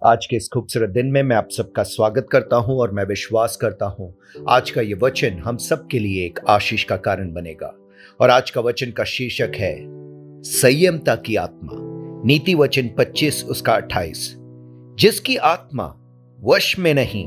आज के इस खूबसूरत दिन में मैं आप सबका स्वागत करता हूं और मैं विश्वास करता हूं आज का ये वचन हम सब के लिए एक आशीष का कारण बनेगा। और आज का वचन का शीर्षक है संयमता की आत्मा। नीति वचन 25 उसका 28। जिसकी आत्मा वश में नहीं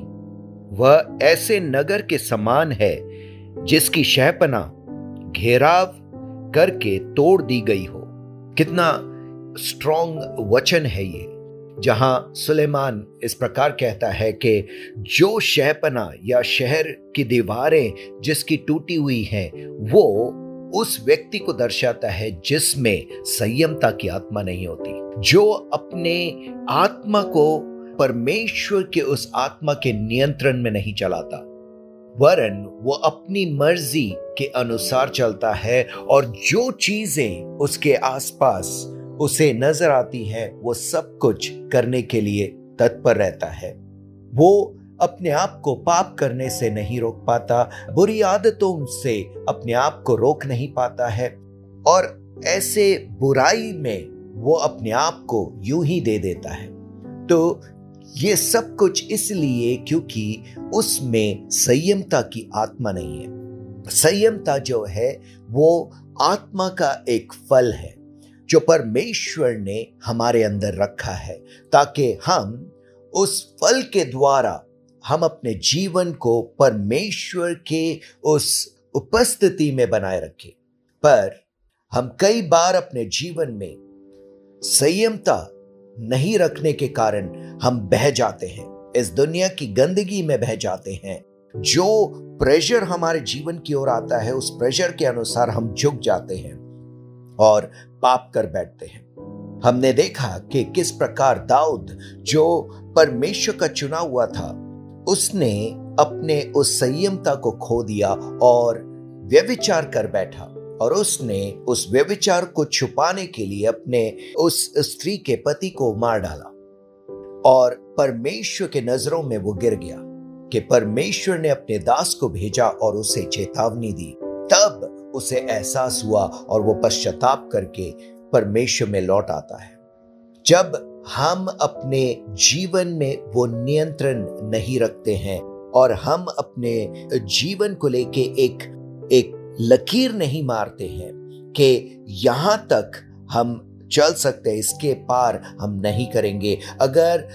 वह ऐसे नगर के समान है जिसकी शहपना घेराव करके तोड़ दी गई हो। कितना स्ट्रॉन्ग वचन है ये, जहां सुलेमान इस प्रकार कहता है कि जो शहपना या शहर की दीवारें जिसकी टूटी हुई हैं वो उस व्यक्ति को दर्शाता है जिसमें संयमता की आत्मा नहीं होती, जो अपने आत्मा को परमेश्वर के उस आत्मा के नियंत्रण में नहीं चलाता, वरन वो अपनी मर्जी के अनुसार चलता है और जो चीजें उसके आसपास उसे नजर आती है वो सब कुछ करने के लिए तत्पर रहता है। वो अपने आप को पाप करने से नहीं रोक पाता, बुरी आदतों से अपने आप को रोक नहीं पाता है और ऐसे बुराई में वो अपने आप को यूं ही दे देता है। तो ये सब कुछ इसलिए क्योंकि उसमें संयमता की आत्मा नहीं है। संयमता जो है वो आत्मा का एक फल है जो परमेश्वर ने हमारे अंदर रखा है, ताकि हम उस फल के द्वारा हम अपने जीवन को परमेश्वर के उस उपस्थिति में बनाए रखें। पर हम कई बार अपने जीवन में संयमता नहीं रखने के कारण हम बह जाते हैं, इस दुनिया की गंदगी में बह जाते हैं। जो प्रेशर हमारे जीवन की ओर आता है उस प्रेशर के अनुसार हम झुक जाते हैं और पाप कर बैठते हैं। हमने देखा कि किस प्रकार दाऊद, जो परमेश्वर का चुना हुआ था, उसने अपने उस संयमता को खो दिया और व्यभिचार कर बैठा और उसने उस व्यभिचार को छुपाने के लिए अपने उस स्त्री के पति को मार डाला और परमेश्वर के नजरों में वो गिर गया कि परमेश्वर ने अपने दास को भेजा और उसे चेतावनी दी। तब उसे एहसास हुआ और वो पश्चाताप करके परमेश्वर में लौट आता है। जब हम अपने जीवन में वो नियंत्रण नहीं रखते हैं और हम अपने जीवन को लेके एक लकीर नहीं मारते हैं कि यहां तक हम चल सकते हैं, इसके पार हम नहीं करेंगे, अगर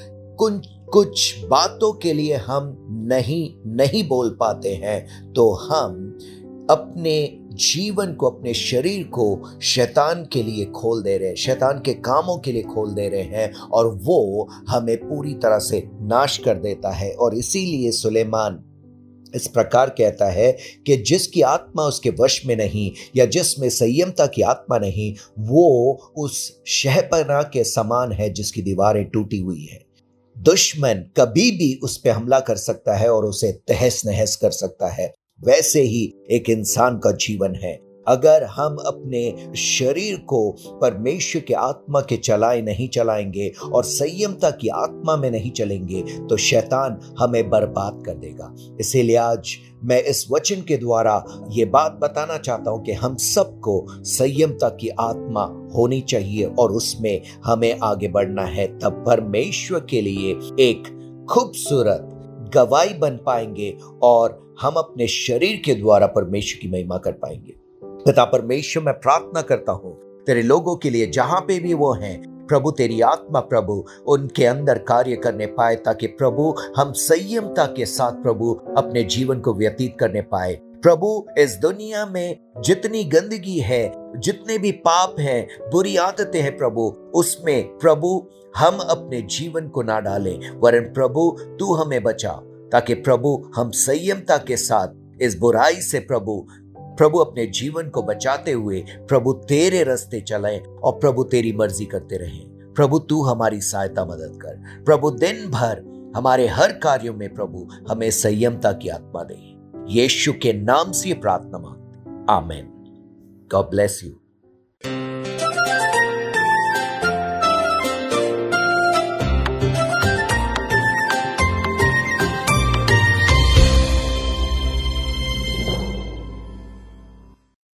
कुछ बातों के लिए हम नहीं बोल पाते हैं तो हम अपने जीवन को, अपने शरीर को शैतान के लिए खोल दे रहे हैं, शैतान के कामों के लिए खोल दे रहे हैं और वो हमें पूरी तरह से नाश कर देता है। और इसीलिए सुलेमान इस प्रकार कहता है कि जिसकी आत्मा उसके वश में नहीं या जिसमें संयमता की आत्मा नहीं वो उस शहपना के समान है जिसकी दीवारें टूटी हुई है। दुश्मन कभी भी उस पर हमला कर सकता है और उसे तहस नहस कर सकता है। वैसे ही एक इंसान का जीवन है। अगर हम अपने शरीर को परमेश्वर के आत्मा के नहीं चलाएंगे और संयमता की आत्मा में नहीं चलेंगे तो शैतान हमें बर्बाद कर देगा। इसीलिए आज मैं इस वचन के द्वारा ये बात बताना चाहता हूं कि हम सबको संयमता की आत्मा होनी चाहिए और उसमें हमें आगे बढ़ना है। तब परमेश्वर के लिए एक खूबसूरत गवाही बन पाएंगे और हम अपने शरीर के द्वारा परमेश्वर की महिमा कर पाएंगे। पिता परमेश्वर, मैं प्रार्थना करता हूं तेरे लोगों के लिए जहां पे भी वो हैं, प्रभु तेरी आत्मा प्रभु उनके अंदर कार्य करने पाए, ताकि प्रभु हम संयमता के साथ प्रभु अपने जीवन को व्यतीत करने पाए। प्रभु इस दुनिया में जितनी गंदगी है, जितने भी पाप हैं, बुरी आदतें हैं प्रभु, उसमें प्रभु हम अपने जीवन को ना डालें, वरन प्रभु तू हमें बचा, ताकि प्रभु हम संयमता के साथ इस बुराई से प्रभु अपने जीवन को बचाते हुए प्रभु तेरे रास्ते चलें और प्रभु तेरी मर्जी करते रहें। प्रभु तू हमारी सहायता मदद कर। प्रभु दिन भर हमारे हर कार्यों में प्रभु हमें संयमता की आत्मा दे। यीशु के नाम से प्रार्थना मांगते, आमीन। God bless you.